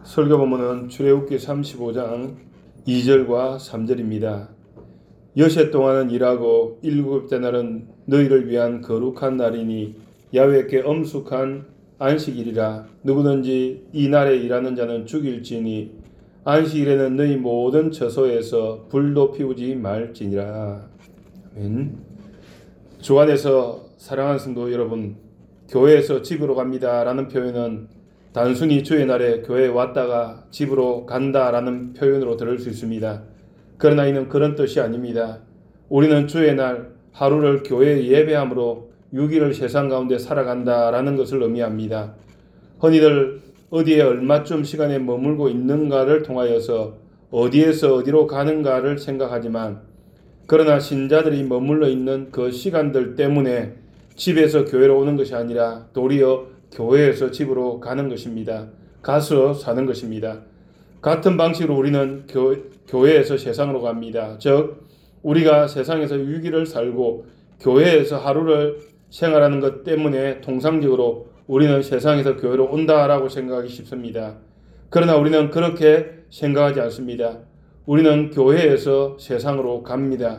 설교 본문은 출애굽기 35장 2절과 3절입니다. 여섯 동안은 일하고 일곱째 날은 너희를 위한 거룩한 날이니 야훼께 엄숙한 안식일이라. 누구든지 이 날에 일하는 자는 죽일지니 안식일에는 너희 모든 처소에서 불도 피우지 말지니라. 아멘. 주 안에서 사랑하는 성도 여러분, 교회에서 집으로 갑니다 라는 표현은 단순히 주의 날에 교회에 왔다가 집으로 간다라는 표현으로 들을 수 있습니다. 그러나 이는 그런 뜻이 아닙니다. 우리는 주의 날 하루를 교회에 예배함으로 6일을 세상 가운데 살아간다라는 것을 의미합니다. 흔히들 어디에 얼마쯤 시간에 머물고 있는가를 통하여서 어디에서 어디로 가는가를 생각하지만, 그러나 신자들이 머물러 있는 그 시간들 때문에 집에서 교회로 오는 것이 아니라 도리어 교회에서 집으로 가는 것입니다. 가서 사는 것입니다. 같은 방식으로 우리는 교회에서 세상으로 갑니다. 즉 우리가 세상에서 6일을 살고 교회에서 하루를 생활하는 것 때문에 통상적으로 우리는 세상에서 교회로 온다라고 생각하기 쉽습니다. 그러나 우리는 그렇게 생각하지 않습니다. 우리는 교회에서 세상으로 갑니다.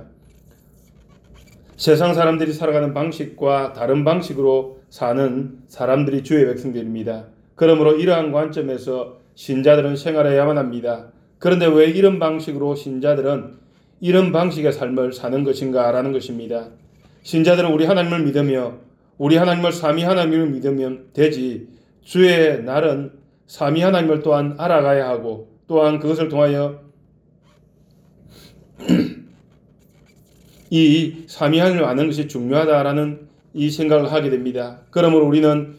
세상 사람들이 살아가는 방식과 다른 방식으로 사는 사람들이 주의 백성들입니다. 그러므로 이러한 관점에서 신자들은 생활해야만 합니다. 그런데 왜 이런 방식으로 신자들은 이런 방식의 삶을 사는 것인가 라는 것입니다. 신자들은 우리 하나님을 믿으며 우리 하나님을 삼위 하나님을 믿으면 되지, 주의 날은 삼위 하나님을 또한 알아가야 하고 또한 그것을 통하여 이 삼위 하나님을 아는 것이 중요하다라는 이 생각을 하게 됩니다. 그러므로 우리는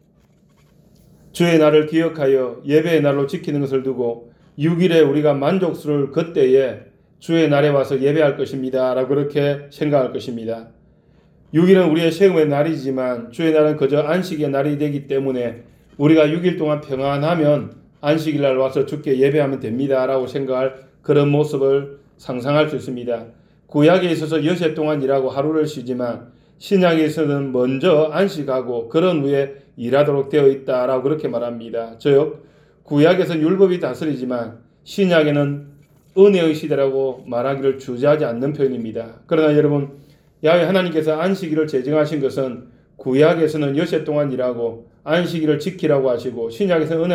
주의 날을 기억하여 예배의 날로 지키는 것을 두고 6일에 우리가 만족스러울 그때에 주의 날에 와서 예배할 것입니다 라고 그렇게 생각할 것입니다. 6일은 우리의 세움의 날이지만 주의 날은 그저 안식의 날이 되기 때문에 우리가 6일 동안 평안하면 안식일 날 와서 주께 예배하면 됩니다 라고 생각할 그런 모습을 상상할 수 있습니다. 구약에 있어서 여섯 동안 일하고 하루를 쉬지만 신약에서는 먼저 안식하고 그런 후에 일하도록 되어 있다라고 그렇게 말합니다. 즉 구약에서는 율법이 다스리지만 신약에는 은혜의 시대라고 말하기를 주저하지 않는 표현입니다. 그러나 여러분, 야훼 하나님께서 안식일을 제정하신 것은 구약에서는 여섯 동안 일하고 안식일을 지키라고 하시고 신약에서는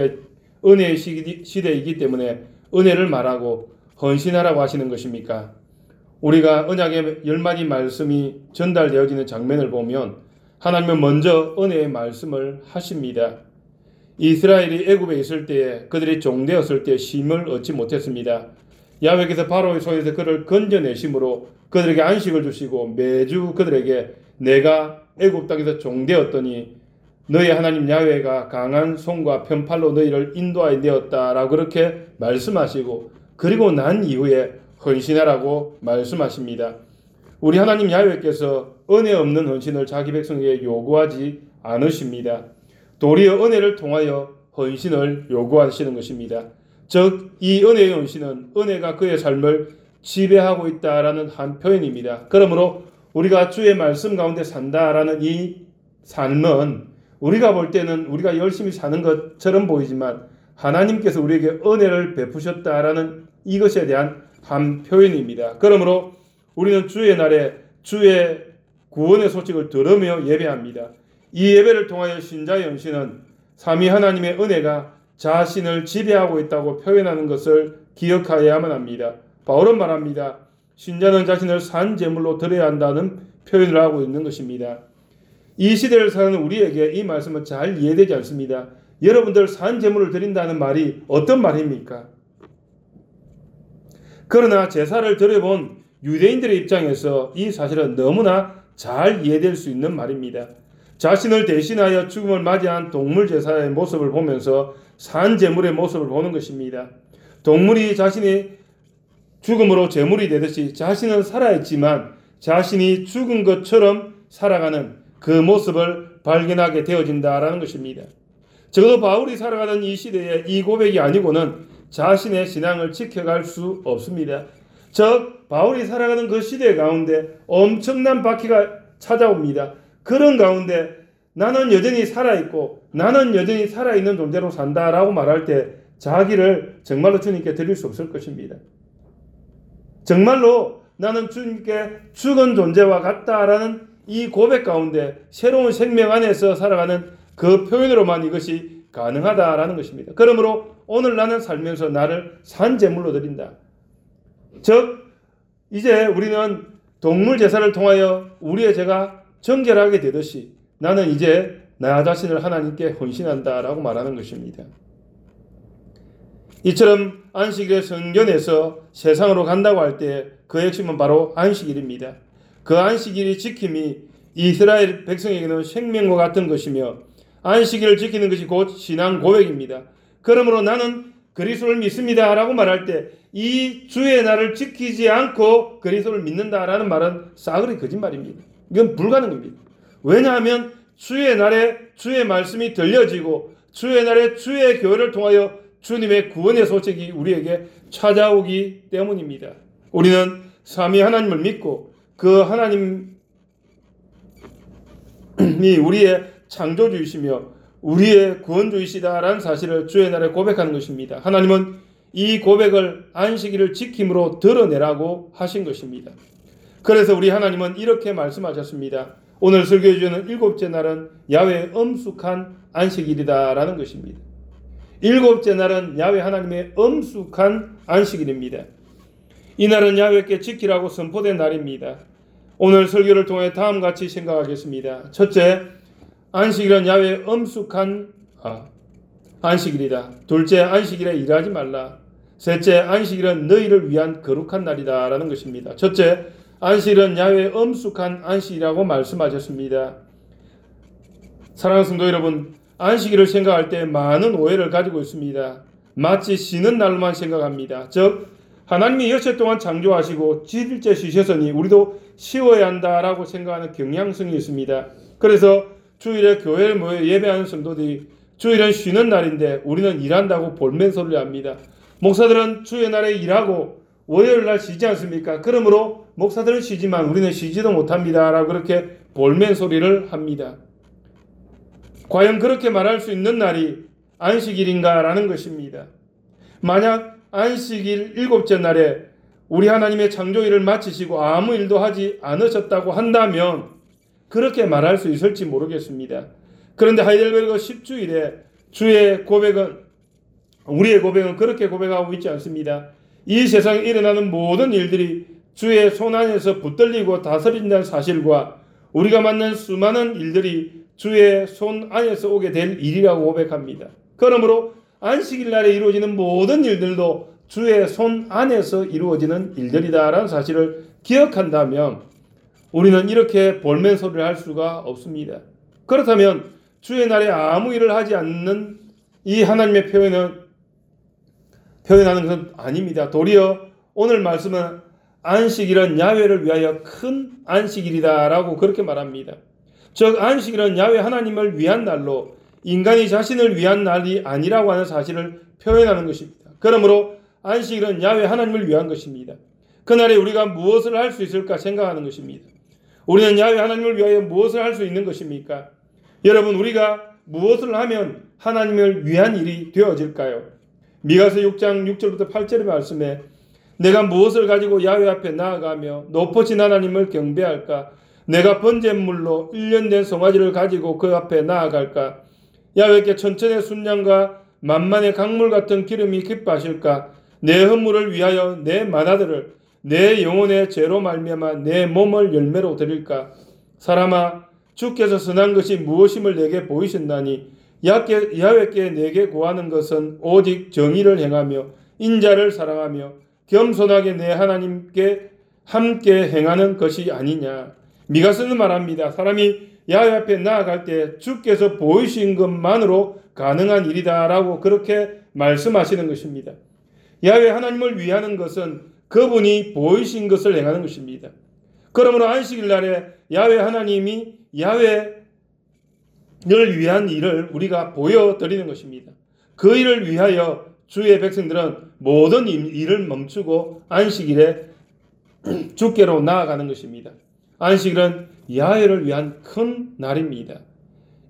은혜의 시대이기 때문에 은혜를 말하고 헌신하라고 하시는 것입니까? 우리가 언약의 10마디 말씀이 전달되어지는 장면을 보면 하나님은 먼저 은혜의 말씀을 하십니다. 이스라엘이 애굽에 있을 때에 그들이 종되었을 때 쉼을 얻지 못했습니다. 야훼께서 바로의 손에서 그를 건져내심으로 그들에게 안식을 주시고 매주 그들에게 내가 애굽 땅에서 종되었더니 너희 하나님 야훼가 강한 손과 편팔로 너희를 인도하여 내었다라고 그렇게 말씀하시고, 그리고 난 이후에 헌신하라고 말씀하십니다. 우리 하나님 야훼께서 은혜 없는 헌신을 자기 백성에게 요구하지 않으십니다. 도리어 은혜를 통하여 헌신을 요구하시는 것입니다. 즉 이 은혜의 헌신은 은혜가 그의 삶을 지배하고 있다라는 한 표현입니다. 그러므로 우리가 주의 말씀 가운데 산다라는 이 삶은 우리가 볼 때는 우리가 열심히 사는 것처럼 보이지만 하나님께서 우리에게 은혜를 베푸셨다라는 이것에 대한 한 표현입니다. 그러므로 우리는 주의 날에 주의 구원의 소식을 들으며 예배합니다. 이 예배를 통하여 신자의 헌신은 삼위 하나님의 은혜가 자신을 지배하고 있다고 표현하는 것을 기억하여야만 합니다. 바울은 말합니다. 신자는 자신을 산 제물로 드려야 한다는 표현을 하고 있는 것입니다. 이 시대를 사는 우리에게 이 말씀은 잘 이해되지 않습니다. 여러분들 산 제물을 드린다는 말이 어떤 말입니까? 그러나 제사를 드려본 유대인들의 입장에서 이 사실은 너무나 잘 이해될 수 있는 말입니다. 자신을 대신하여 죽음을 맞이한 동물 제사의 모습을 보면서 산 제물의 모습을 보는 것입니다. 동물이 자신이 죽음으로 제물이 되듯이 자신은 살아있지만 자신이 죽은 것처럼 살아가는 그 모습을 발견하게 되어진다라는 것입니다. 적어도 바울이 살아가는 이 시대에 이 고백이 아니고는 자신의 신앙을 지켜갈 수 없습니다. 즉 바울이 살아가는 그 시대 가운데 엄청난 바퀴가 찾아옵니다. 그런 가운데 나는 여전히 살아있고 나는 여전히 살아있는 존재로 산다라고 말할 때 자기를 정말로 주님께 드릴 수 없을 것입니다. 정말로 나는 주님께 죽은 존재와 같다라는 이 고백 가운데 새로운 생명 안에서 살아가는 그 표현으로만 이것이 가능하다라는 것입니다. 그러므로 오늘 나는 살면서 나를 산 제물로 드린다. 즉 이제 우리는 동물 제사를 통하여 우리의 죄가 정결하게 되듯이 나는 이제 나 자신을 하나님께 헌신한다라고 말하는 것입니다. 이처럼 안식일의 성전에서 세상으로 간다고 할 때 그 핵심은 바로 안식일입니다. 그 안식일이 지킴이 이스라엘 백성에게는 생명과 같은 것이며 안식일을 지키는 것이 곧 신앙 고백입니다. 그러므로 나는 그리스도를 믿습니다 라고 말할 때 이 주의 날을 지키지 않고 그리스도를 믿는다라는 말은 싸그리 거짓말입니다. 이건 불가능합니다. 왜냐하면 주의 날에 주의 말씀이 들려지고 주의 날에 주의 교회를 통하여 주님의 구원의 소식이 우리에게 찾아오기 때문입니다. 우리는 삼위 하나님을 믿고 그 하나님이 우리의 창조주이시며 우리의 구원주이시다라는 사실을 주의 날에 고백하는 것입니다. 하나님은 이 고백을 안식일을 지킴으로 드러내라고 하신 것입니다. 그래서 우리 하나님은 이렇게 말씀하셨습니다. 오늘 설교해 주는 일곱째 날은 야훼의 엄숙한 안식일이다라는 것입니다. 일곱째 날은 야훼 하나님의 엄숙한 안식일입니다. 이 날은 야훼께 지키라고 선포된 날입니다. 오늘 설교를 통해 다음같이 생각하겠습니다. 첫째, 안식일은 야훼의 엄숙한 안식일이다. 둘째, 안식일에 일하지 말라. 셋째, 안식일은 너희를 위한 거룩한 날이다 라는 것입니다. 첫째, 안식일은 야훼의 엄숙한 안식이라고 말씀하셨습니다. 사랑하는 성도 여러분, 안식일을 생각할 때 많은 오해를 가지고 있습니다. 마치 쉬는 날로만 생각합니다. 즉 하나님이 여섯 동안 창조하시고 7일째 쉬셨으니 우리도 쉬어야 한다라고 생각하는 경향성이 있습니다. 그래서 주일에 교회를 모여 예배하는 성도들이 주일은 쉬는 날인데 우리는 일한다고 볼멘 소리를 합니다. 목사들은 주의 날에 일하고 월요일 날 쉬지 않습니까? 그러므로 목사들은 쉬지만 우리는 쉬지도 못합니다 라고 그렇게 볼멘 소리를 합니다. 과연 그렇게 말할 수 있는 날이 안식일인가 라는 것입니다. 만약 안식일 일곱째 날에 우리 하나님의 창조일을 마치시고 아무 일도 하지 않으셨다고 한다면 그렇게 말할 수 있을지 모르겠습니다. 그런데 하이델베르그 10주일에 우리의 고백은 그렇게 고백하고 있지 않습니다. 이 세상에 일어나는 모든 일들이 주의 손 안에서 붙들리고 다스린다는 사실과 우리가 만난 수많은 일들이 주의 손 안에서 오게 될 일이라고 고백합니다. 그러므로 안식일 날에 이루어지는 모든 일들도 주의 손 안에서 이루어지는 일들이다라는 사실을 기억한다면 우리는 이렇게 볼멘 소리를 할 수가 없습니다. 그렇다면 주의 날에 아무 일을 하지 않는 이 하나님의 표현하는 것은 아닙니다. 도리어 오늘 말씀은 안식일은 야훼를 위하여 큰 안식일이다라고 그렇게 말합니다. 즉 안식일은 야훼 하나님을 위한 날로 인간이 자신을 위한 날이 아니라고 하는 사실을 표현하는 것입니다. 그러므로 안식일은 야훼 하나님을 위한 것입니다. 그날에 우리가 무엇을 할 수 있을까 생각하는 것입니다. 우리는 야훼 하나님을 위하여 무엇을 할 수 있는 것입니까? 여러분, 우리가 무엇을 하면 하나님을 위한 일이 되어질까요? 미가서 6장 6절부터 8절의 말씀에 내가 무엇을 가지고 야훼 앞에 나아가며 높으신 하나님을 경배할까? 내가 번제물로 1년 된 송아지를 가지고 그 앞에 나아갈까? 야훼께 천천의 순양과 만만의 강물 같은 기름이 기뻐하실까? 내 허물을 위하여 내 만화들을 내 영혼의 죄로 말미암아 내 몸을 열매로 드릴까? 사람아, 주께서 선한 것이 무엇임을 내게 보이신다니 야훼께 내게 구하는 것은 오직 정의를 행하며 인자를 사랑하며 겸손하게 내 하나님께 함께 행하는 것이 아니냐. 미가서는 말합니다. 사람이 야훼 앞에 나아갈 때 주께서 보이신 것만으로 가능한 일이다라고 그렇게 말씀하시는 것입니다. 야훼 하나님을 위하는 것은 그분이 보이신 것을 행하는 것입니다. 그러므로 안식일 날에 야훼 하나님이 야훼를 위한 일을 우리가 보여드리는 것입니다. 그 일을 위하여 주의 백성들은 모든 일을 멈추고 안식일에 주께로 나아가는 것입니다. 안식일은 야훼를 위한 큰 날입니다.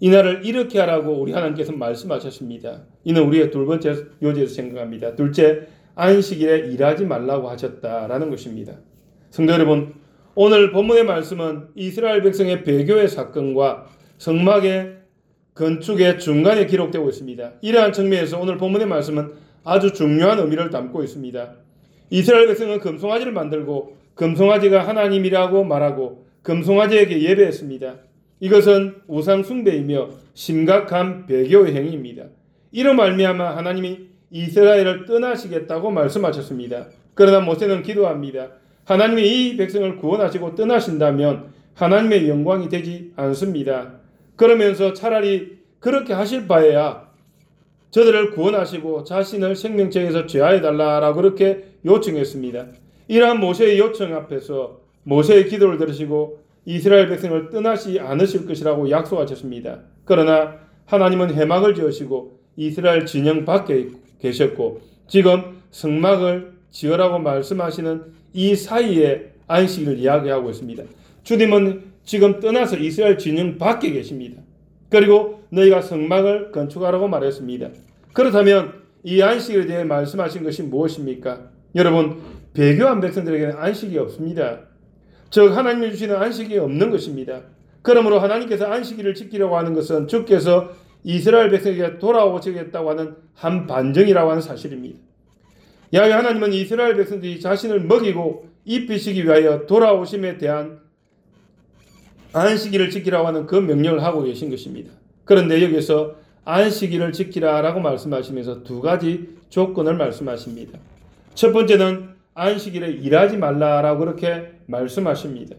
이날을 이렇게 하라고 우리 하나님께서 말씀하셨습니다. 이는 우리의 두 번째 요지에서 생각합니다. 둘째, 안식일에 일하지 말라고 하셨다라는 것입니다. 성도 여러분, 오늘 본문의 말씀은 이스라엘 백성의 배교의 사건과 성막의 건축의 중간에 기록되고 있습니다. 이러한 측면에서 오늘 본문의 말씀은 아주 중요한 의미를 담고 있습니다. 이스라엘 백성은 금송아지를 만들고 금송아지가 하나님이라고 말하고 금송아지에게 예배했습니다. 이것은 우상 숭배이며 심각한 배교의 행위입니다. 이로 말미암아 하나님이 이스라엘을 떠나시겠다고 말씀하셨습니다. 그러나 모세는 기도합니다. 하나님이 이 백성을 구원하시고 떠나신다면 하나님의 영광이 되지 않습니다. 그러면서 차라리 그렇게 하실 바에야 저들을 구원하시고 자신을 생명책에서 제하해달라라고 그렇게 요청했습니다. 이러한 모세의 요청 앞에서 모세의 기도를 들으시고 이스라엘 백성을 떠나시 않으실 것이라고 약속하셨습니다. 그러나 하나님은 해막을 지으시고 이스라엘 진영 밖에 계셨고 지금 성막을 지으라고 말씀하시는 이 사이에 안식일을 이야기하고 있습니다. 주님은 지금 떠나서 이스라엘 진영 밖에 계십니다. 그리고 너희가 성막을 건축하라고 말했습니다. 그렇다면 이 안식일에 대해 말씀하신 것이 무엇입니까? 여러분, 배교한 백성들에게는 안식이 없습니다. 즉 하나님이 주시는 안식이 없는 것입니다. 그러므로 하나님께서 안식일을 지키려고 하는 것은 주께서 이스라엘 백성에게 돌아오시겠다고 하는 한 반정이라고 하는 사실입니다. 야훼 하나님은 이스라엘 백성들이 자신을 먹이고 입히시기 위하여 돌아오심에 대한 안식일을 지키라고 하는 그 명령을 하고 계신 것입니다. 그런데 여기서 안식일을 지키라라고 말씀하시면서 두 가지 조건을 말씀하십니다. 첫 번째는 안식일에 일하지 말라라고 그렇게 말씀하십니다.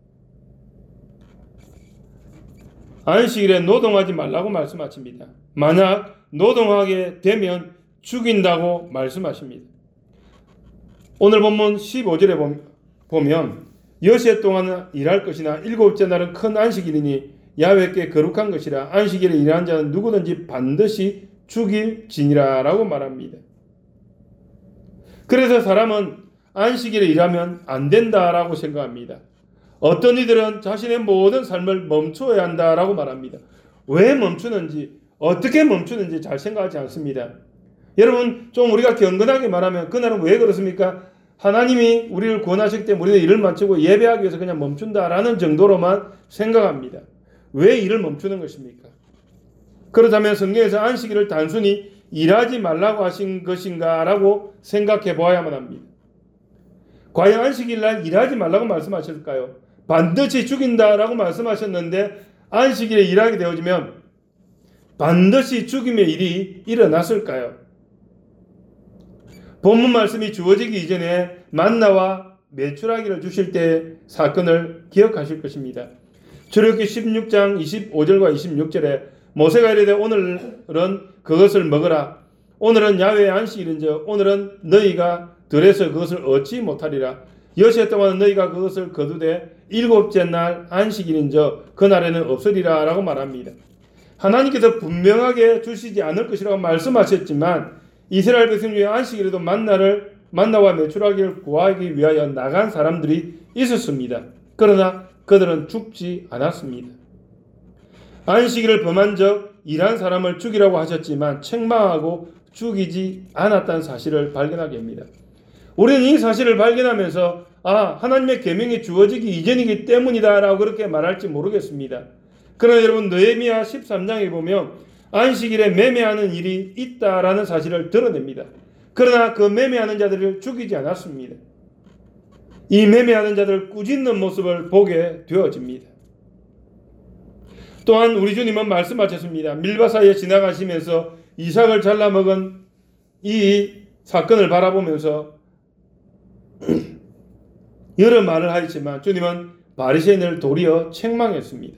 안식일에 노동하지 말라고 말씀하십니다. 만약 노동하게 되면 죽인다고 말씀하십니다. 오늘 본문 15절에 보면 여세 동안 일할 것이나 일곱째 날은 큰 안식일이니 야훼께 거룩한 것이라 안식일에 일하는 자는 누구든지 반드시 죽일지니라 라고 말합니다. 그래서 사람은 안식일에 일하면 안 된다라고 생각합니다. 어떤 이들은 자신의 모든 삶을 멈추어야 한다라고 말합니다. 왜 멈추는지, 어떻게 멈추는지 잘 생각하지 않습니다. 여러분, 좀 우리가 경건하게 말하면 그날은 왜 그렇습니까? 하나님이 우리를 구원하실 때 우리는 일을 마치고 예배하기 위해서 그냥 멈춘다라는 정도로만 생각합니다. 왜 일을 멈추는 것입니까? 그렇다면 성경에서 안식일을 단순히 일하지 말라고 하신 것인가 라고 생각해 보아야만 합니다. 과연 안식일날 일하지 말라고 말씀하실까요? 반드시 죽인다라고 말씀하셨는데 안식일에 일하게 되어지면 반드시 죽임의 일이 일어났을까요? 본문 말씀이 주어지기 이전에 만나와 메추라기를 주실 때 사건을 기억하실 것입니다. 출애굽기 16장 25절과 26절에 모세가 이르되 오늘은 그것을 먹으라. 오늘은 야훼의 안식일인즉 오늘은 너희가 들에서 그것을 얻지 못하리라. 여세 동안 너희가 그것을 거두되 일곱째 날 안식일인즉 그날에는 없으리라 라고 말합니다. 하나님께서 분명하게 주시지 않을 것이라고 말씀하셨지만 이스라엘 백성 중에 안식일에도 만나와 메추라기를 구하기 위하여 나간 사람들이 있었습니다. 그러나 그들은 죽지 않았습니다. 안식일을 범한 적 일한 사람을 죽이라고 하셨지만 책망하고 죽이지 않았다는 사실을 발견하게 합니다. 우리는 이 사실을 발견하면서 하나님의 계명이 주어지기 이전이기 때문이다 라고 그렇게 말할지 모르겠습니다. 그러나 여러분, 느헤미야 13장에 보면 안식일에 매매하는 일이 있다라는 사실을 드러냅니다. 그러나 그 매매하는 자들을 죽이지 않았습니다. 이 매매하는 자들을 꾸짖는 모습을 보게 되어집니다. 또한 우리 주님은 말씀하셨습니다. 밀바 사이에 지나가시면서 이삭을 잘라 먹은 이 사건을 바라보면서 여러 말을 하였지만 주님은 바리새인을 도리어 책망했습니다.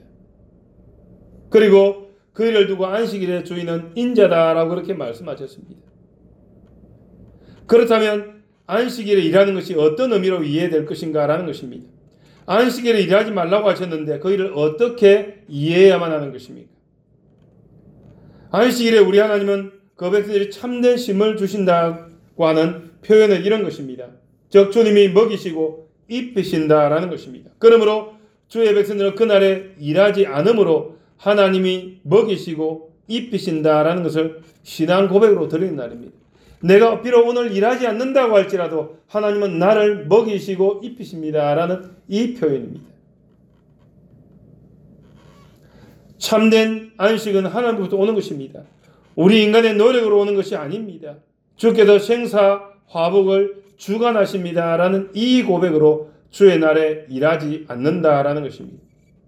그리고 그 일을 두고 안식일의 주인은 인자다라고 그렇게 말씀하셨습니다. 그렇다면 안식일에 일하는 것이 어떤 의미로 이해될 것인가라는 것입니다. 안식일에 일하지 말라고 하셨는데 그 일을 어떻게 이해해야만 하는 것입니까? 안식일에 우리 하나님은 그 백성들이 참된 쉼을 주신다고 하는 표현은 이런 것입니다. 즉 주님이 먹이시고 입히신다라는 것입니다. 그러므로 주의 백성들은 그날에 일하지 않으므로 하나님이 먹이시고 입히신다라는 것을 신앙 고백으로 드리는 날입니다. 내가 비록 오늘 일하지 않는다고 할지라도 하나님은 나를 먹이시고 입히십니다라는 이 표현입니다. 참된 안식은 하나님부터 오는 것입니다. 우리 인간의 노력으로 오는 것이 아닙니다. 주께서 생사 화복을 주관하십니다라는 이 고백으로 주의 날에 일하지 않는다라는 것입니다.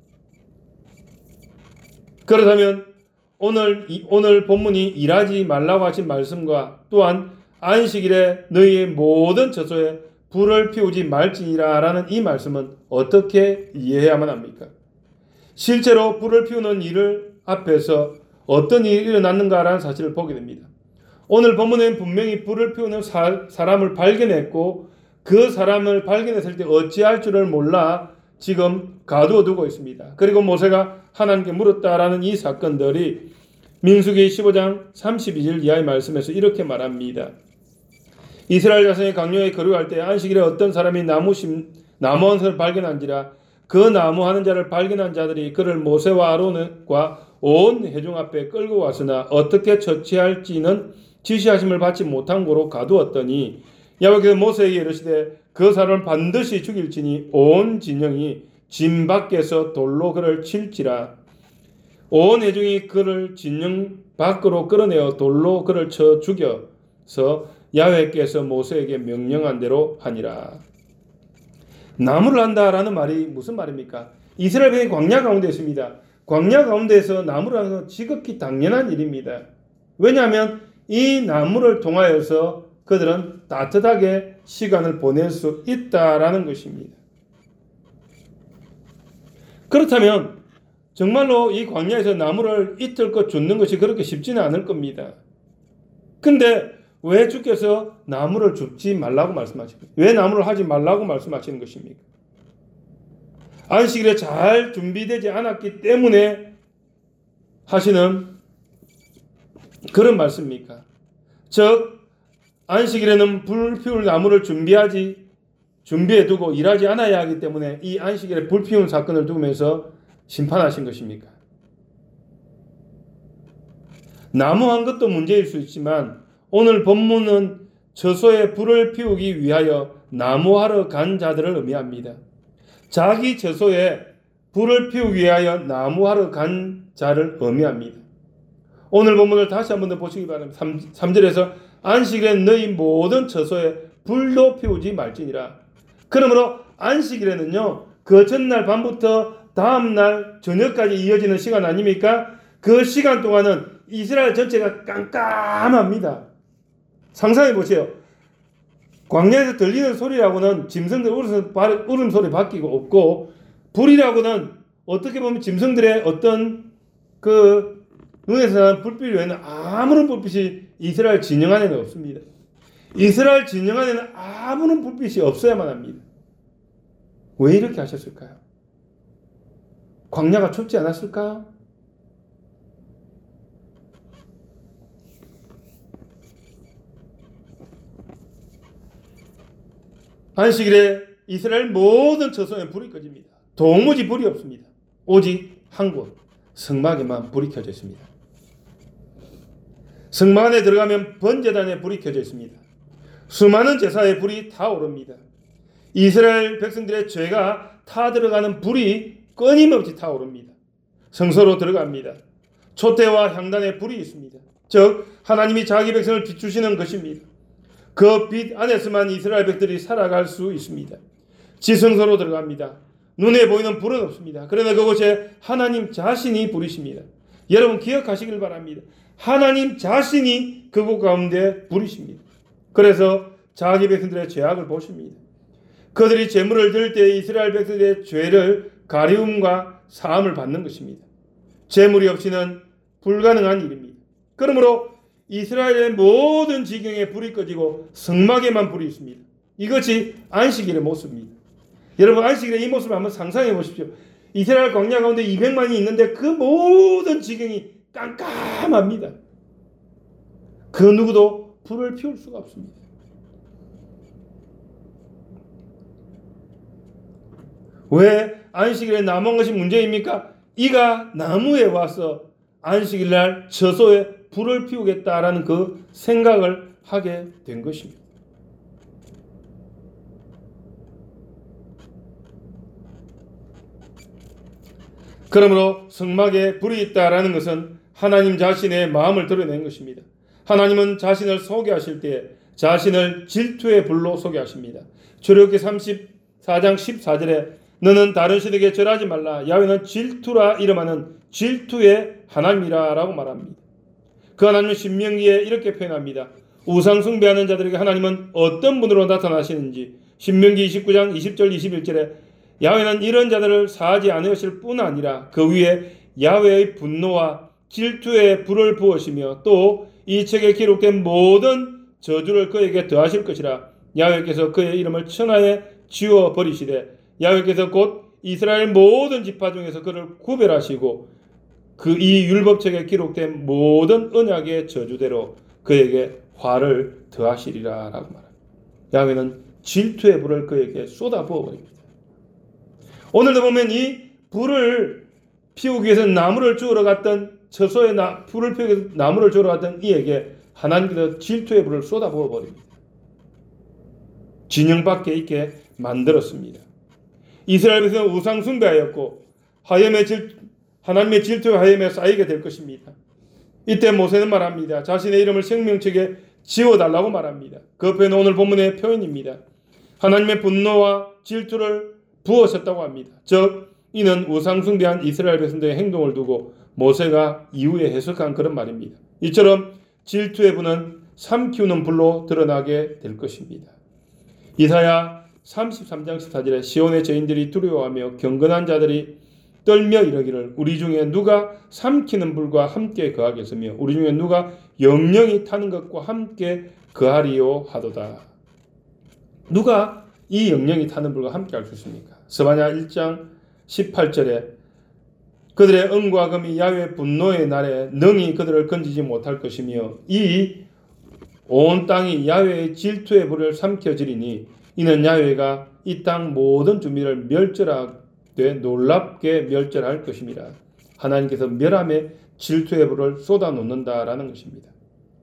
그렇다면 오늘 본문이 일하지 말라고 하신 말씀과 또한 안식일에 너희의 모든 처소에 불을 피우지 말지니라라는 이 말씀은 어떻게 이해해야만 합니까? 실제로 불을 피우는 일을 앞에서 어떤 일이 일어났는가라는 사실을 보게 됩니다. 오늘 본문에는 분명히 불을 피우는 사람을 발견했고 그 사람을 발견했을 때 어찌할 줄을 몰라 지금 가두어 두고 있습니다. 그리고 모세가 하나님께 물었다라는 이 사건들이 민수기 15장 32절 이하의 말씀에서 이렇게 말합니다. 이스라엘 자손이 강요에 거류할 때 안식일에 어떤 사람이 나무 한 선을 발견한지라 그 나무 하는 자를 발견한 자들이 그를 모세와 아론과 온 회중 앞에 끌고 왔으나 어떻게 처치할지는 지시하심을 받지 못한 고로 가두었더니 야훼께서 모세에게 이르시되 그 사람을 반드시 죽일지니 온 진영이 진 밖에서 돌로 그를 칠지라. 온 회중이 그를 진영 밖으로 끌어내어 돌로 그를 쳐 죽여서 야훼께서 모세에게 명령한 대로 하니라. 나무를 한다라는 말이 무슨 말입니까? 이스라엘 백성이 광야 가운데 있습니다. 광야 가운데에서 나무를 하는 건 지극히 당연한 일입니다. 왜냐하면 이 나무를 통하여서 그들은 따뜻하게 시간을 보낼 수 있다라는 것입니다. 그렇다면 정말로 이 광야에서 나무를 이틀껏 줍는 것이 그렇게 쉽지는 않을 겁니다. 근데 왜 주께서 나무를 줍지 말라고 말씀하십니까? 왜 나무를 하지 말라고 말씀하시는 것입니까? 안식일에 잘 준비되지 않았기 때문에 하시는 그런 말씀입니까? 즉 안식일에는 불 피울 나무를 준비해두고 일하지 않아야 하기 때문에 이 안식일에 불 피운 사건을 두면서 심판하신 것입니까? 나무 한 것도 문제일 수 있지만 오늘 본문은 처소에 불을 피우기 위하여 나무하러 간 자들을 의미합니다. 자기 처소에 불을 피우기 위하여 나무하러 간 자를 의미합니다. 오늘 본문을 다시 한번 더 보시기 바랍니다. 3절에서 안식일엔 너희 모든 처소에 불도 피우지 말지니라. 그러므로 안식일에는요, 그 전날 밤부터 다음날 저녁까지 이어지는 시간 아닙니까? 그 시간 동안은 이스라엘 전체가 깜깜합니다. 상상해 보세요. 광야에서 들리는 소리라고는 짐승들 울음소리 밖에 없고, 불이라고는 어떻게 보면 짐승들의 어떤 그 눈에서 나는 불빛 외에는 아무런 불빛이 이스라엘 진영 안에는 없습니다. 이스라엘 진영 안에는 아무런 불빛이 없어야만 합니다. 왜 이렇게 하셨을까요? 광야가 춥지 않았을까요? 안식일에 이스라엘 모든 처소에 불이 꺼집니다. 도무지 불이 없습니다. 오직 한 곳, 성막에만 불이 켜져 있습니다. 성막 안에 들어가면 번제단에 불이 켜져 있습니다. 수많은 제사에 불이 타오릅니다. 이스라엘 백성들의 죄가 타들어가는 불이 끊임없이 타오릅니다. 성소로 들어갑니다. 촛대와 향단에 불이 있습니다. 즉 하나님이 자기 백성을 비추시는 것입니다. 그 빛 안에서만 이스라엘 백들이 살아갈 수 있습니다. 지성소로 들어갑니다. 눈에 보이는 불은 없습니다. 그러나 그곳에 하나님 자신이 불이십니다. 여러분 기억하시길 바랍니다. 하나님 자신이 그곳 가운데 불이십니다. 그래서 자기 백성들의 죄악을 보십니다. 그들이 제물을 드릴 때 이스라엘 백성들의 죄를 가리움과 사함을 받는 것입니다. 제물이 없이는 불가능한 일입니다. 그러므로 이스라엘의 모든 지경에 불이 꺼지고 성막에만 불이 있습니다. 이것이 안식일의 모습입니다. 여러분 안식일의 이 모습을 한번 상상해 보십시오. 이스라엘 광야 가운데 200만이 있는데 그 모든 지경이 깜깜합니다. 그 누구도 불을 피울 수가 없습니다. 왜 안식일에 남은 것이 문제입니까? 이가 나무에 와서 안식일날 처소에 불을 피우겠다라는 그 생각을 하게 된 것입니다. 그러므로 성막에 불이 있다라는 것은 하나님 자신의 마음을 드러낸 것입니다. 하나님은 자신을 소개하실 때 자신을 질투의 불로 소개하십니다. 출애굽기 34장 14절에 너는 다른 신에게 절하지 말라. 야훼는 질투라 이름하는 질투의 하나님이라 라고 말합니다. 그 하나님은 신명기에 이렇게 표현합니다. 우상 숭배하는 자들에게 하나님은 어떤 분으로 나타나시는지 신명기 29장 20절 21절에 야훼는 이런 자들을 사하지 않으실 뿐 아니라 그 위에 야훼의 분노와 질투의 불을 부으시며 또 이 책에 기록된 모든 저주를 그에게 더하실 것이라. 야훼께서 그의 이름을 천하에 지워 버리시되 야훼께서 곧 이스라엘 모든 지파 중에서 그를 구별하시고 그 이 율법책에 기록된 모든 언약의 저주대로 그에게 화를 더하시리라 라고 말합니다. 야훼는 질투의 불을 그에게 쏟아 부어버립니다. 오늘도 보면 이 불을 피우기 위해서 나무를 주우러 갔던 처소에 불을 피우기 위해서 나무를 주우러 갔던 이에게 하나님께서 질투의 불을 쏟아 부어버립니다. 진영밖에 있게 만들었습니다. 이스라엘 백성은 우상 숭배하였고 하나님의 질투의 화염에 쌓이게 될 것입니다. 이때 모세는 말합니다. 자신의 이름을 생명책에 지워달라고 말합니다. 그 표현은 오늘 본문의 표현입니다. 하나님의 분노와 질투를 부으셨다고 합니다. 즉 이는 우상 숭배한 이스라엘 백성들의 행동을 두고 모세가 이후에 해석한 그런 말입니다. 이처럼 질투의 불은 삼키우는 불로 드러나게 될 것입니다. 이사야 33장 14절에 시온의 죄인들이 두려워하며 경건한 자들이 떨며 이르기를 우리 중에 누가 삼키는 불과 함께 거하겠으며 우리 중에 누가 영영이 타는 것과 함께 거하리요 하도다. 누가 이 영영이 타는 불과 함께 할 수 있습니까? 스바냐 1장 18절에 그들의 은과 금이 야훼 분노의 날에 능히 그들을 건지지 못할 것이며 이 온 땅이 야훼의 질투의 불을 삼켜지리니 이는 야훼가 이 땅 모든 주민을 멸절하되 놀랍게 멸절할 것입니다. 하나님께서 멸함에 질투의 불을 쏟아놓는다라는 것입니다.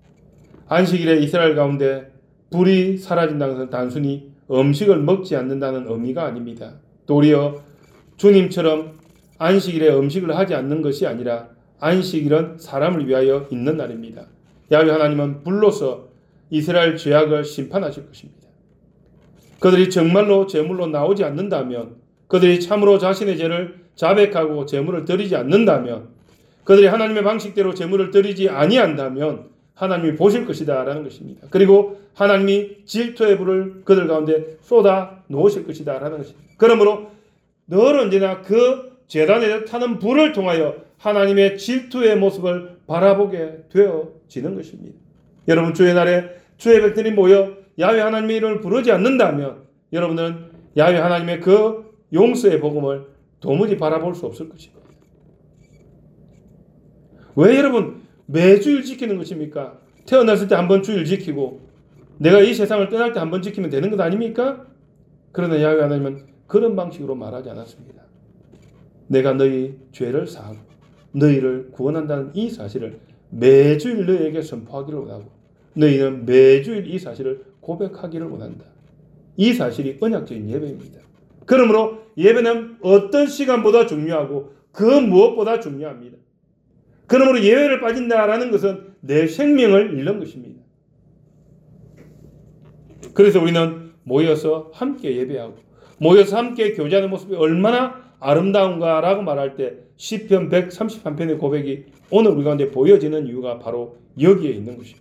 안식일에 이스라엘 가운데 불이 사라진다는 것은 단순히 음식을 먹지 않는다는 의미가 아닙니다. 도리어 주님처럼 안식일에 음식을 하지 않는 것이 아니라 안식일은 사람을 위하여 있는 날입니다. 야훼 하나님은 불로서 이스라엘 죄악을 심판하실 것입니다. 그들이 정말로 제물로 나오지 않는다면, 그들이 참으로 자신의 죄를 자백하고 제물을 드리지 않는다면, 그들이 하나님의 방식대로 제물을 드리지 아니한다면 하나님이 보실 것이다 라는 것입니다. 그리고 하나님이 질투의 불을 그들 가운데 쏟아 놓으실 것이다 라는 것입니다. 그러므로 늘 언제나 그 제단에 타는 불을 통하여 하나님의 질투의 모습을 바라보게 되어지는 것입니다. 여러분 주의 날에 주의 백들이 모여 야훼 하나님의 이름을 부르지 않는다면 여러분들은 야훼 하나님의 그 용서의 복음을 도무지 바라볼 수 없을 것입니다. 왜 여러분 매주일 지키는 것입니까? 태어났을 때 한 번 주일 지키고 내가 이 세상을 떠날 때 한 번 지키면 되는 것 아닙니까? 그러나 야훼 하나님은 그런 방식으로 말하지 않았습니다. 내가 너희 죄를 사하고 너희를 구원한다는 이 사실을 매주일 너희에게 선포하기를 원하고 너희는 매주일 이 사실을 고백하기를 원한다. 이 사실이 언약적인 예배입니다. 그러므로 예배는 어떤 시간보다 중요하고 그 무엇보다 중요합니다. 그러므로 예배를 빠진다라는 것은 내 생명을 잃는 것입니다. 그래서 우리는 모여서 함께 예배하고 모여서 함께 교제하는 모습이 얼마나 아름다운가라고 말할 때 시편 133편의 고백이 오늘 우리 가운데 보여지는 이유가 바로 여기에 있는 것입니다.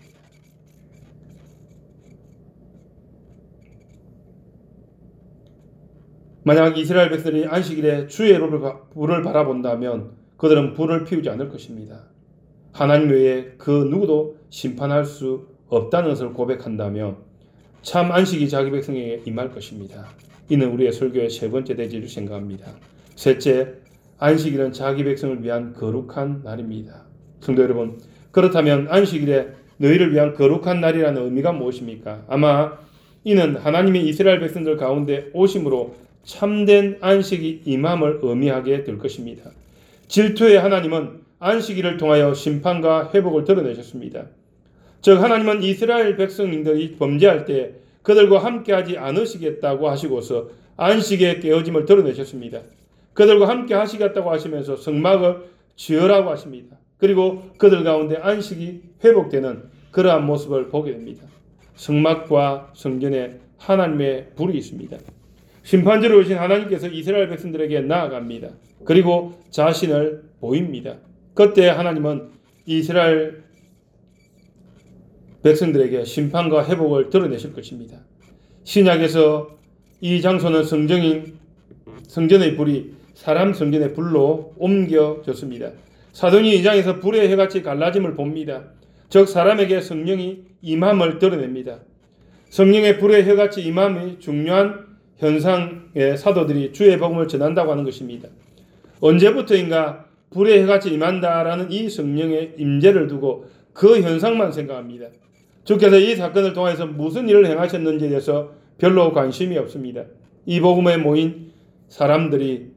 만약 이스라엘 백성들이 안식일에 주의 불을 바라본다면 그들은 불을 피우지 않을 것입니다. 하나님 외에 그 누구도 심판할 수 없다는 것을 고백한다면 참 안식이 자기 백성에게 임할 것입니다. 이는 우리의 설교의 세 번째 대지를 생각합니다. 셋째, 안식일은 자기 백성을 위한 거룩한 날입니다. 성도 여러분, 그렇다면 안식일에 너희를 위한 거룩한 날이라는 의미가 무엇입니까? 아마 이는 하나님의 이스라엘 백성들 가운데 오심으로 참된 안식이 임함을 의미하게 될 것입니다. 질투의 하나님은 안식일을 통하여 심판과 회복을 드러내셨습니다. 즉 하나님은 이스라엘 백성들이 범죄할 때 그들과 함께하지 않으시겠다고 하시고서 안식의 깨어짐을 드러내셨습니다. 그들과 함께 하시겠다고 하시면서 성막을 지으라고 하십니다. 그리고 그들 가운데 안식이 회복되는 그러한 모습을 보게 됩니다. 성막과 성전에 하나님의 불이 있습니다. 심판주로 오신 하나님께서 이스라엘 백성들에게 나아갑니다. 그리고 자신을 보입니다. 그때 하나님은 이스라엘 백성들에게 심판과 회복을 드러내실 것입니다. 신약에서 이 장소는 성전의 불이 사람 성전의 불로 옮겨졌습니다. 사도행전 2장에서 불의 해같이 갈라짐을 봅니다. 즉 사람에게 성령이 임함을 드러냅니다. 성령의 불의 해같이 임함이 중요한 현상에 사도들이 주의 복음을 전한다고 하는 것입니다. 언제부터인가 불의 해같이 임한다라는 이 성령의 임재를 두고 그 현상만 생각합니다. 주께서 이 사건을 통해서 무슨 일을 행하셨는지에 대해서 별로 관심이 없습니다. 이 복음에 모인 사람들이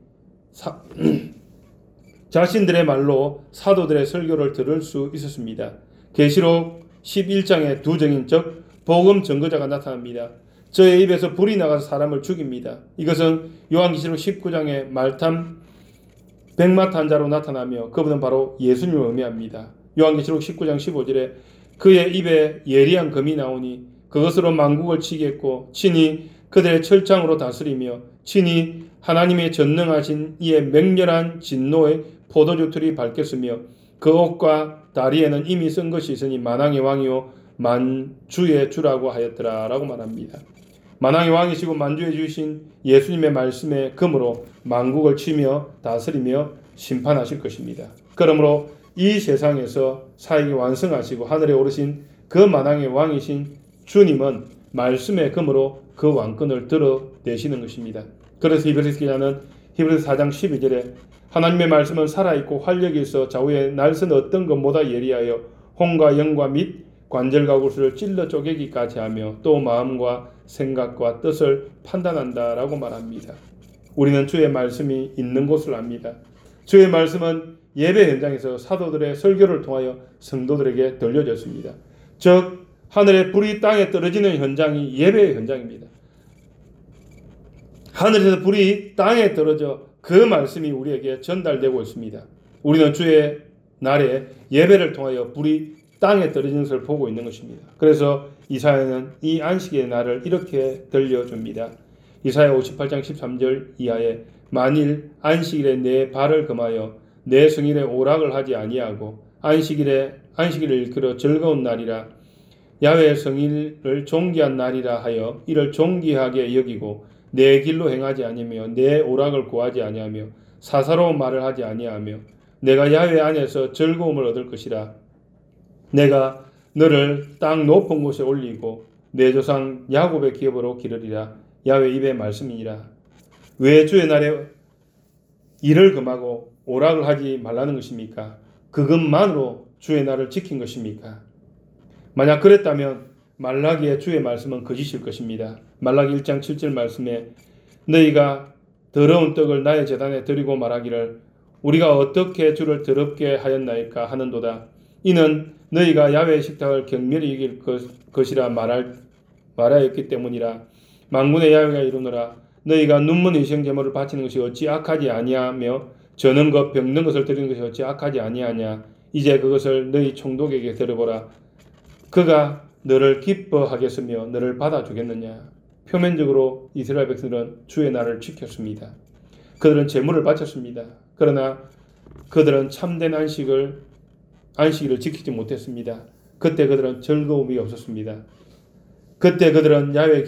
자신들의 말로 사도들의 설교를 들을 수 있었습니다. 계시록 11장에 두 증인 즉 복음 증거자가 나타납니다. 저의 입에서 불이 나가서 사람을 죽입니다. 이것은 요한계시록 19장에 말탐 백마탄 자로 나타나며 그분은 바로 예수님을 의미합니다. 요한계시록 19장 15절에 그의 입에 예리한 검이 나오니 그것으로 만국을 치겠고 친히 그들의 철장으로 다스리며 친히 하나님의 전능하신 이의 맹렬한 진노의 포도주 틀이 밝혔으며 그 옷과 다리에는 이미 쓴 것이 있으니 만왕의 왕이요 만주의 주라고 하였더라 라고 말합니다. 만왕의 왕이시고 만주의 주이신 예수님의 말씀에 금으로 만국을 치며 다스리며 심판하실 것입니다. 그러므로 이 세상에서 사역이 완성하시고 하늘에 오르신 그 만왕의 왕이신 주님은 말씀의 금으로 그 왕권을 드러내시는 것입니다. 그래서 히브리서 기자는 히브리서 4장 12절에 하나님의 말씀은 살아있고 활력이 있어 좌우에 날선 어떤 것보다 예리하여 혼과 영과 및 관절과 구슬을 찔러 쪼개기까지 하며 또 마음과 생각과 뜻을 판단한다라고 말합니다. 우리는 주의 말씀이 있는 곳을 압니다. 주의 말씀은 예배 현장에서 사도들의 설교를 통하여 성도들에게 들려졌습니다. 즉 하늘의 불이 땅에 떨어지는 현장이 예배의 현장입니다. 하늘에서 불이 땅에 떨어져 그 말씀이 우리에게 전달되고 있습니다. 우리는 주의 날에 예배를 통하여 불이 땅에 떨어지는 것을 보고 있는 것입니다. 그래서 이사야는 이 안식의 날을 이렇게 들려줍니다. 이사야 58장 13절 이하에 만일 안식일에 내 발을 금하여 내 성일에 오락을 하지 아니하고 안식일을 일컬어 즐거운 날이라 야훼의 성일을 존귀한 날이라 하여 이를 존귀하게 여기고 내 길로 행하지 아니하며 내 오락을 구하지 아니하며 사사로운 말을 하지 아니하며 내가 야훼 안에서 즐거움을 얻을 것이라. 내가 너를 땅 높은 곳에 올리고 내 조상 야곱의 기업으로 기르리라. 야훼 입의 말씀이니라. 왜 주의 날에 일을 금하고 오락을 하지 말라는 것입니까? 그것만으로 주의 날을 지킨 것입니까? 만약 그랬다면 말라기의 주의 말씀은 거짓일 것입니다. 말라기 1장 7절 말씀에 너희가 더러운 떡을 나의 제단에 드리고 말하기를 우리가 어떻게 주를 더럽게 하였나이까 하는도다. 이는 너희가 야훼의 식탁을 경멸히 여길 것이라 말하였기 때문이라. 만군의 야훼가 이르노라. 너희가 눈먼 의생제물을 바치는 것이 어찌 악하지 아니하며 저는 것 병든 것을 드리는 것이 어찌 악하지 아니하냐. 이제 그것을 너희 총독에게 들어보라. 그가 너를 기뻐하겠으며 너를 받아주겠느냐. 표면적으로 이스라엘 백성들은 주의 날을 지켰습니다. 그들은 제물을 바쳤습니다. 그러나 그들은 참된 안식일을 지키지 못했습니다. 그때 그들은 즐거움이 없었습니다. 그때 그들은 야훼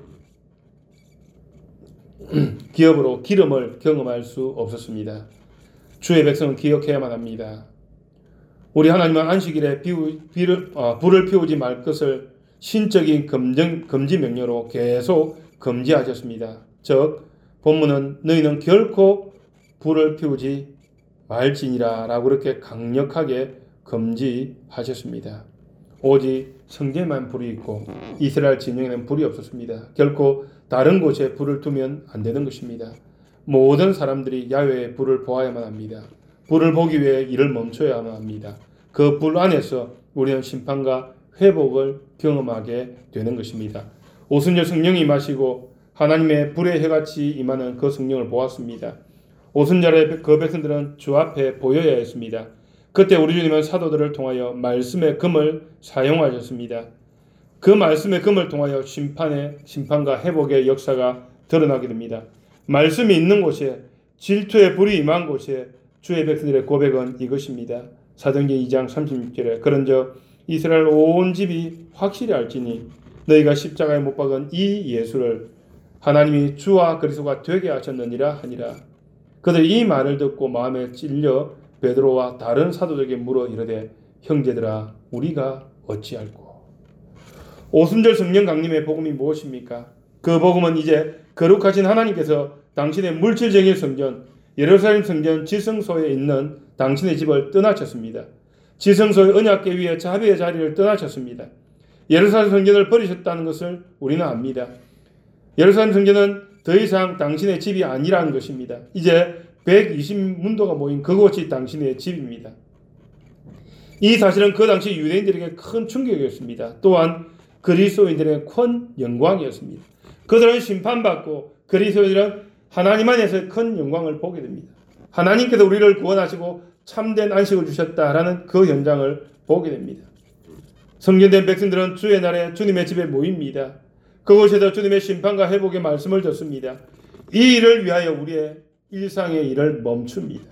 기업으로 기름을 경험할 수 없었습니다. 주의 백성은 기억해야만 합니다. 우리 하나님은 안식일에 불을 피우지 말 것을 신적인 금지 명령으로 계속 금지하셨습니다. 즉 본문은 너희는 결코 불을 피우지 말지니라 라고 그렇게 강력하게 금지하셨습니다. 오직 성전에만 불이 있고 이스라엘 진영에는 불이 없었습니다. 결코 다른 곳에 불을 두면 안 되는 것입니다. 모든 사람들이 야훼의 불을 보아야만 합니다. 불을 보기 위해 일을 멈춰야 합니다. 그 불 안에서 우리는 심판과 회복을 경험하게 되는 것입니다. 오순절 성령이 임하시고 하나님의 불의 해같이 임하는 그 성령을 보았습니다. 오순절에 그 백성들은 주 앞에 보여야 했습니다. 그때 우리 주님은 사도들을 통하여 말씀의 금을 사용하셨습니다. 그 말씀의 금을 통하여 심판과 회복의 역사가 드러나게 됩니다. 말씀이 있는 곳에, 질투의 불이 임한 곳에 주의 백성들의 고백은 이것입니다. 사도행전 2장 36절에 그런즉 이스라엘 온 집이 확실히 알지니 너희가 십자가에 못 박은 이 예수를 하나님이 주와 그리스도가 되게 하셨느니라 하니라. 그들 이 말을 듣고 마음에 찔려 베드로와 다른 사도들에게 물어 이르되 형제들아 우리가 어찌할꼬. 오순절 성령 강림의 복음이 무엇입니까? 그 복음은 이제 거룩하신 하나님께서 당신의 물질적인 성전 예루살렘 성전 지성소에 있는 당신의 집을 떠나셨습니다. 지성소의 언약궤 위에 자비의 자리를 떠나셨습니다. 예루살렘 성전을 버리셨다는 것을 우리는 압니다. 예루살렘 성전은 더 이상 당신의 집이 아니라는 것입니다. 이제 120문도가 모인 그곳이 당신의 집입니다. 이 사실은 그 당시 유대인들에게 큰 충격이었습니다. 또한 그리스도인들에게 큰 영광이었습니다. 그들은 심판받고 그리스도인들은 하나님 안에서 큰 영광을 보게 됩니다. 하나님께서 우리를 구원하시고 참된 안식을 주셨다라는 그 현장을 보게 됩니다. 성전된 백성들은 주의 날에 주님의 집에 모입니다. 그곳에서 주님의 심판과 회복의 말씀을 듣습니다. 이 일을 위하여 우리의 일상의 일을 멈춥니다.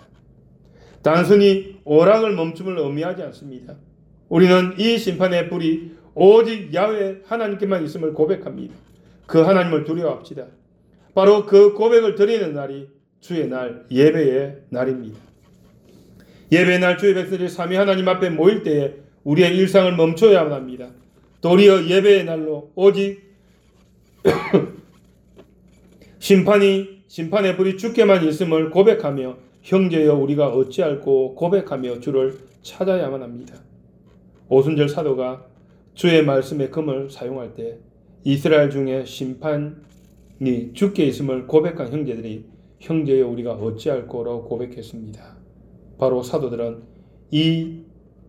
단순히 오락을 멈춤을 의미하지 않습니다. 우리는 이 심판의 불이 오직 야훼 하나님께만 있음을 고백합니다. 그 하나님을 두려워합시다. 바로 그 고백을 드리는 날이 주의 날, 예배의 날입니다. 예배의 날 주의 백성들이 삼위 하나님 앞에 모일 때에 우리의 일상을 멈춰야만 합니다. 도리어 예배의 날로 오직 심판의 불이 주께만 있음을 고백하며 형제여 우리가 어찌할꼬 고백하며 주를 찾아야만 합니다. 오순절 사도가 주의 말씀의 금을 사용할 때 이스라엘 중에 심판이 주께 있음을 고백한 형제들이 형제여 우리가 어찌할꼬라고 고백했습니다. 바로 사도들은 이들을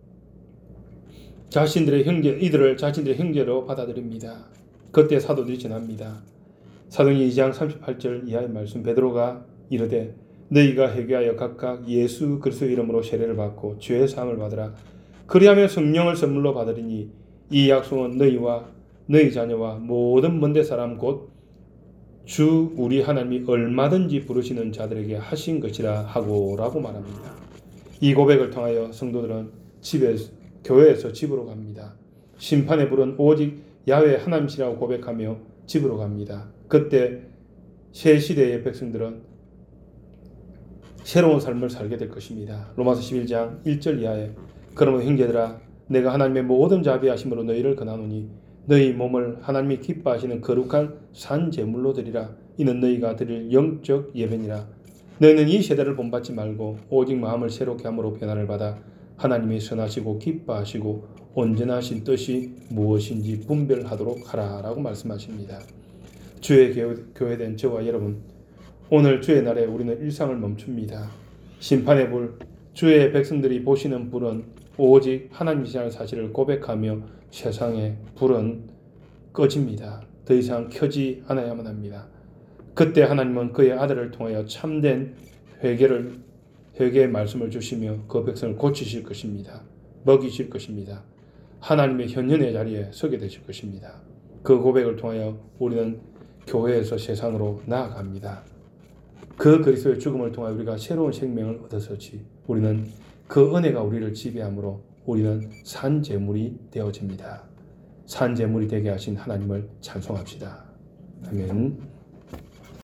자신들의 형제로 받아들입니다. 그때 사도들이 전합니다. 사도행전 2장 38절 이하의 말씀 베드로가 이르되 너희가 회개하여 각각 예수 그리스도의 이름으로 세례를 받고 죄의 사함을 받으라. 그리하면 성령을 선물로 받으리니 이 약속은 너희와 너희 자녀와 모든 먼데 사람 곧 주 우리 하나님이 얼마든지 부르시는 자들에게 하신 것이라 하고라고 말합니다. 이 고백을 통하여 성도들은 교회에서 집으로 갑니다. 심판의 불은 오직 야훼 하나님이시라고 고백하며 집으로 갑니다. 그때 새 시대의 백성들은 새로운 삶을 살게 될 것입니다. 로마서 11장 1절 이하에 그러므로 형제들아 내가 하나님의 모든 자비하심으로 너희를 권하노니 너희 몸을 하나님이 기뻐하시는 거룩한 산 제물로 드리라. 이는 너희가 드릴 영적 예배니라. 너희는 이 세대를 본받지 말고 오직 마음을 새롭게 함으로 변화를 받아 하나님이 선하시고 기뻐하시고 온전하신 뜻이 무엇인지 분별하도록 하라라고 말씀하십니다. 주의 교회된 저와 여러분, 오늘 주의 날에 우리는 일상을 멈춥니다. 심판의 불, 주의 백성들이 보시는 불은 오직 하나님이시라는 사실을 고백하며 세상의 불은 꺼집니다. 더 이상 켜지 않아야만 합니다. 그때 하나님은 그의 아들을 통하여 참된 회개의 말씀을 주시며 그 백성을 고치실 것입니다. 먹이실 것입니다. 하나님의 현현의 자리에 서게 되실 것입니다. 그 고백을 통하여 우리는 교회에서 세상으로 나아갑니다. 그 그리스도의 죽음을 통하여 우리가 새로운 생명을 얻었었지. 우리는 그 은혜가 우리를 지배하므로 우리는 산 제물이 되어집니다. 산 제물이 되게 하신 하나님을 찬송합시다. 아멘.